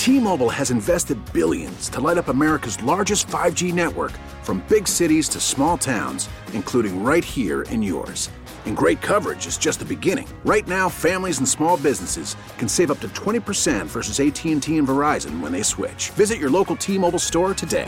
T-Mobile has invested billions to light up America's largest 5G network, from big cities to small towns, including right here in yours. And great coverage is just the beginning. Right now, families and small businesses can save up to 20% versus AT&T and Verizon when they switch. Visit your local T-Mobile store today.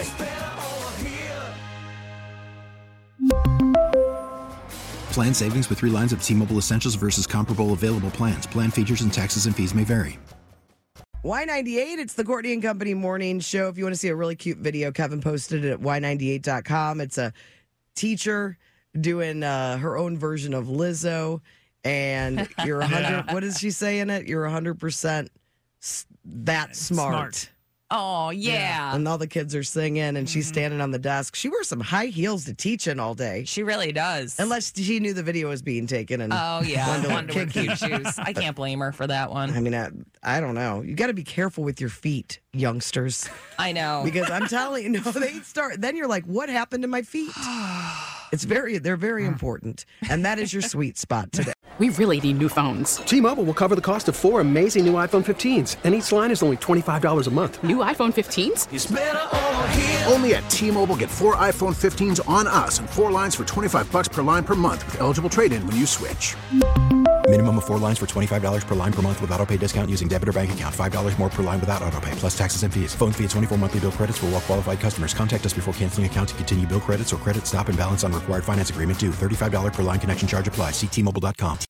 Plan savings with 3 lines of T-Mobile Essentials versus comparable available plans. Plan features and taxes and fees may vary. Y98, it's the Courtney and Company morning show. If you want to see a really cute video, Kevin posted it at y98.com. It's a teacher doing her own version of Lizzo, and you're 100. What does she say in it? You're 100% that smart. Oh, yeah. And all the kids are singing, and she's standing on the desk. She wears some high heels to teach in all day. She really does. Unless she knew the video was being taken. And wanted to wear cute shoes. I can't blame her for that one. I mean, I don't know. You got to be careful with your feet, youngsters. I know. Because I'm telling you, then you're like, what happened to my feet? They're very important. And that is your sweet spot today. We really need new phones. T-Mobile will cover the cost of 4 amazing new iPhone 15s, and each line is only $25 a month. New iPhone 15s? It's better over here. Only at T-Mobile, get 4 iPhone 15s on us and 4 lines for $25 per line per month with eligible trade-in when you switch. Minimum of 4 lines for $25 per line per month with autopay discount using debit or bank account. $5 more per line without autopay, plus taxes and fees. Phone fee at 24 monthly bill credits for well-qualified customers. Contact us before canceling account to continue bill credits or credit stop and balance on required finance agreement due. $35 per line connection charge applies. See T-Mobile.com.